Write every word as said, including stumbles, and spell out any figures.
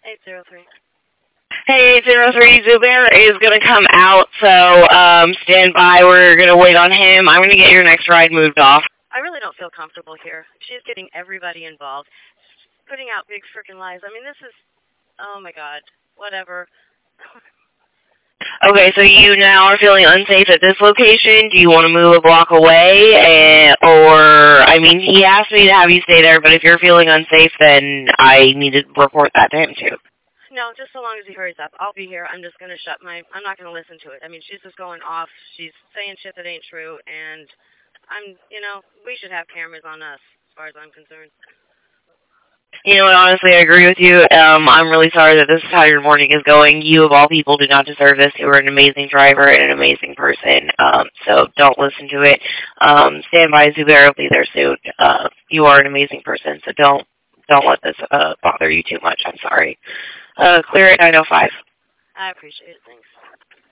eight zero three. Hey, eight zero three, Zubair is going to come out, so um, stand by. We're going to wait on him. I'm going to get your next ride moved off. I really don't feel comfortable here. She's getting everybody involved, putting out big freaking lies. I mean, this is, oh my God, whatever. Okay, so you now are feeling unsafe at this location. Do you want to move a block away? And, or, I mean, he asked me to have you stay there, but if you're feeling unsafe, then I need to report that to him, too. No, just so long as he hurries up. I'll be here. I'm just going to shut my, I'm not going to listen to it. I mean, she's just going off. She's saying shit that ain't true, and I'm, you know, we should have cameras on us, as far as I'm concerned. You know what, honestly, I agree with you. Um, I'm really sorry that this is how your morning is going. You, of all people, do not deserve this. You are an amazing driver and an amazing person, um, so don't listen to it. Um, stand by, Zubair will be there soon. Uh, you are an amazing person, so don't don't let this uh, bother you too much. I'm sorry. Uh, clear at nine oh five. I appreciate it. Thanks.